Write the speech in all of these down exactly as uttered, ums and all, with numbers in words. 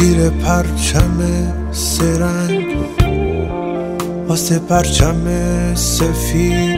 زیر پرچم سرنگ، واسه پرچم سفید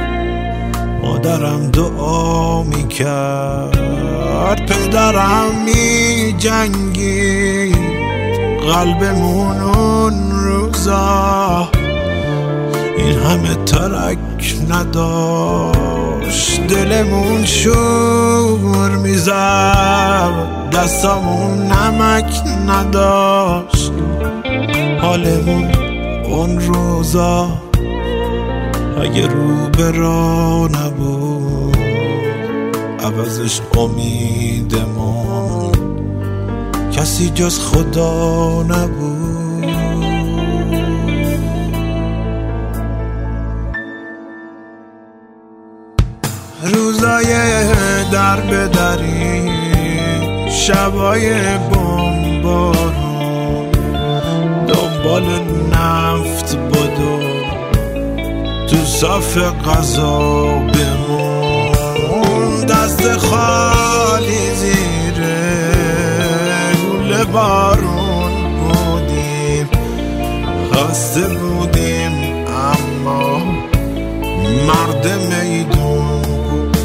مادرم دعا میکرد، پدرم می جنگی قلبمون اون روزا این همه ترک نداشت، دلمون شور میزد، دستامون نمک نداشت، حالمون اون روزا اگه رو به راه نبود عوضش امیدمون کسی جز خدا نبود. روزای در به دری، شبای بمبارون، دنبال نفت بدو تو صف غذا بمون، دست خالی زیر گل بارون بودیم، خسته بودیم اما مرد میدون بودیم.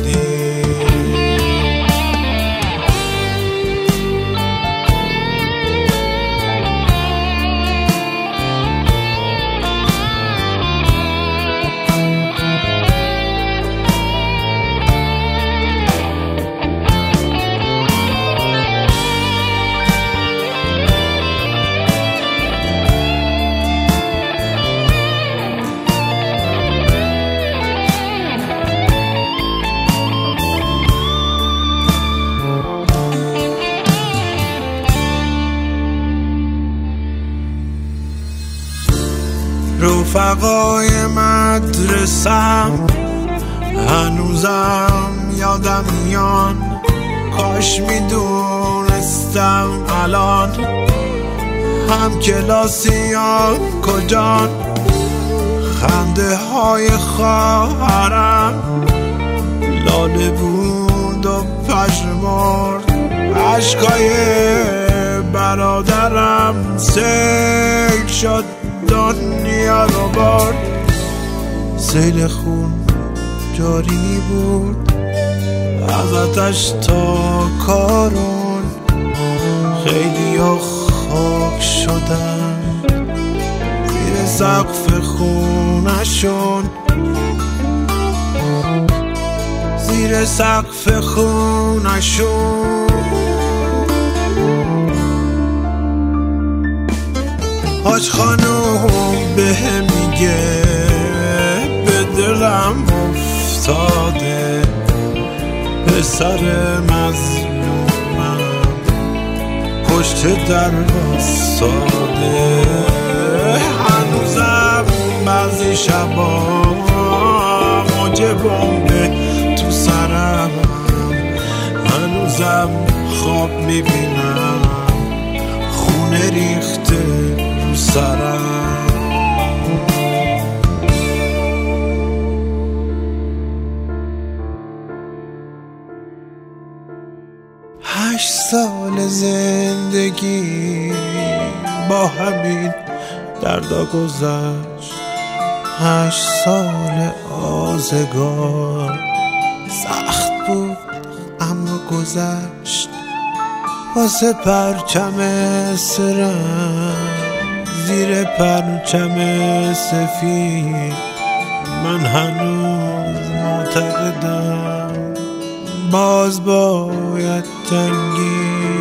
رفقای مدرسم هنوزم یادم میان، کاش میدونستم الان هم کلاسیان کجان، خنده های خواهرم لاله بود و پژمرد، عشقای برادرم سیل شد دنیا رو برد، سیل خون جاری می بود از آتش تا کارون، خیلی ها خاک شدن زیر سقف خونشون، زیر سقف خونشون. حاج خانوم به میگه به دلم افتاده، پسر مظلومم پشت در واساده، هنوزم بعضی شبا موج بمبه تو سرم، هنوزم خواب میبینم خونه ریخته رو سرم. هشت سال زندگی با همین دردا گذشت، هشت سال آزگار سخت بود اما گذشت، واسه پرچم سرم زیر پرچم سفید من هنوز معتقدم باز باید جنگید.